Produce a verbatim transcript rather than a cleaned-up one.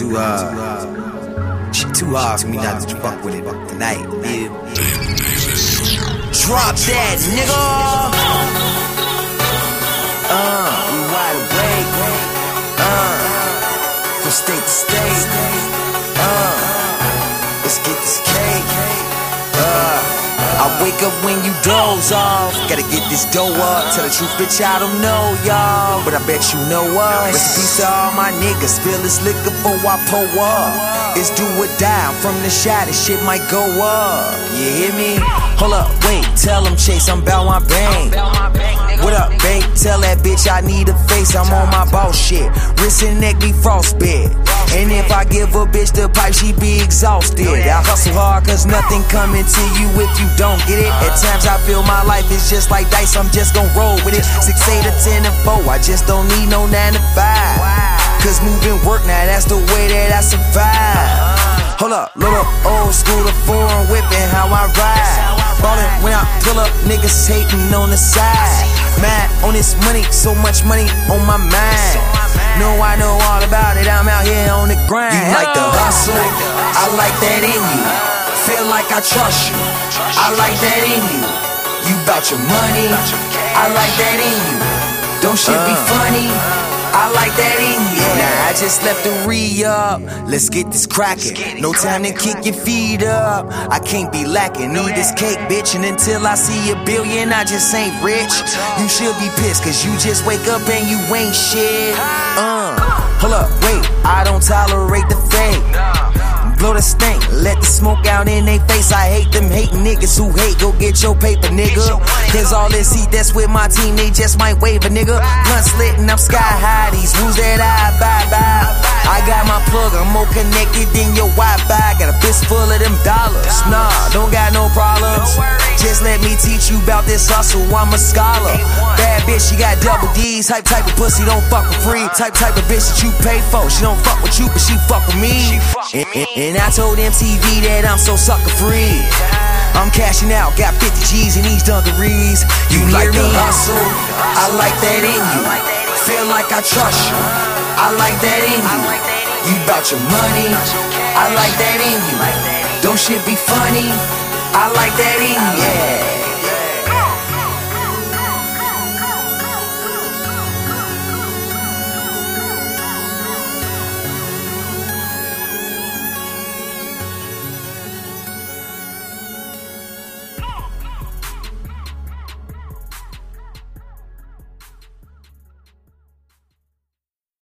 too, uh, shit too hard for me not to fuck with it tonight, yeah. Drop that, nigga! Uh, we wide awake, uh, from state to state, uh, let's get this cake, uh. I wake up when you doze off. Gotta get this dough up. Tell the truth, bitch, I don't know y'all, but I bet you know us. Rest in peace to all my niggas. Feel this liquor before I pull up. It's do or die. From the shot, this shit might go up. You hear me? Hold up, wait. Tell them Chase, I'm bout my bang. What up, babe? Tell that bitch I need a face. I'm on my boss shit. Wrist and neck be frostbit. And if I give a bitch the pipe, she be exhausted. I hustle hard cause nothing coming to you if you don't get it. At times I feel my life is just like dice, I'm just gon' roll with it. Six, eight, or ten, and four, I just don't need no nine to five. Cause moving work, now that's the way that I survive. Hold up, load up, old school, the foreign whipping, how I ride. Ballin' when I pull up, niggas hating on the side. Mad on this money, so much money on my mind. No, I know all about it, I'm out here on the grind. You like the hustle, I like that in you. Feel like I trust you, I like that in you. You bout your money, I like that in you. Don't shit be funny, I like that in you. Nah, I just left the re-up, let's get this crackin'. No time to kick your feet up, I can't be lacking. Need this cake, bitch, and until I see a billion, I just ain't rich. You should be pissed, cause you just wake up and you ain't shit. Uh, hold up, wait, I don't tolerate the fake. Blow the stink, let the smoke out in they face. I hate them hating niggas who hate. Go get your paper, nigga. Cause all this heat that's with my team, they just might wave a nigga. Blunt slit and I'm sky high. These rules that I abide by. I got my plug, I'm more connected than your Wi-Fi. Got a fist full of them dollars. Nah, don't got no problems. Just let me teach you about this hustle, I'm a scholar. Bad bitch, she got double D's. Type type of pussy, don't fuck for free. Type type of bitch that you pay for. She don't fuck with you, but she fuck with me. And, and, and I told M T V that I'm so sucker free. I'm cashing out, got fifty G's in these dungarees. You, you like the hustle, I like that in you. Feel like I trust you, I like that in you. You bout your money, I like that in you. Don't shit be funny, I like that in you. Yeah.